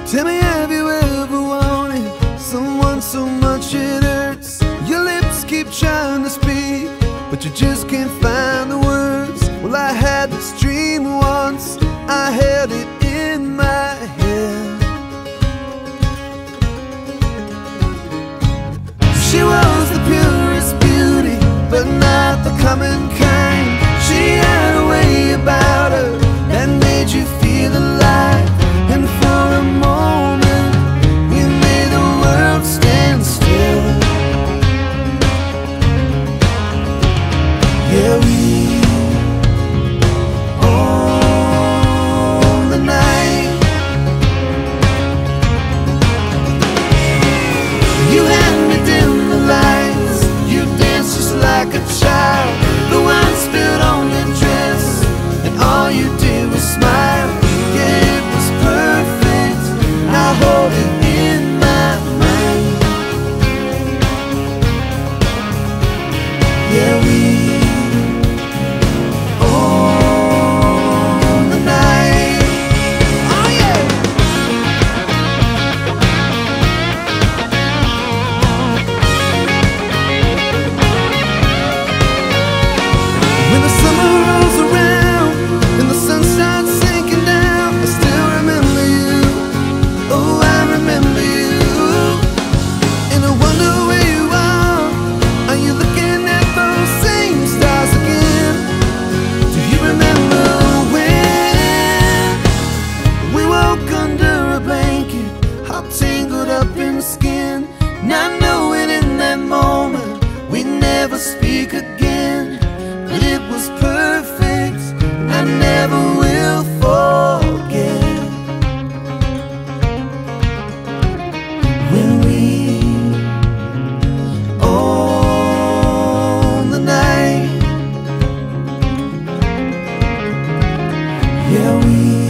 Tell me, have you ever wanted someone so much it hurts? Your lips keep trying to speak, but you just can't find the words. Well, I had this dream once, I held it in my head. She was the purest beauty, but not the common kind. She had a way about her that made you feel alive. And for a moment, we made the world stand still. Yeah, we own the night. You had me dim the lights, you danced just like a child. The wine spilled on your dress, and all you did was smile. Yeah, it was perfect, I hold it in my mind. Yeah, we own the night. Oh yeah. When the summer rolls around and the sun starts sinking down, I still remember you. Oh, I remember you. And I wonder where you are. Are you looking at those same stars again? Do you remember when we woke under a blanket, all tangled up in skin, not knowing in that moment we'd never speak again? But it was perfect, I never will forget. When we own the night. Yeah, we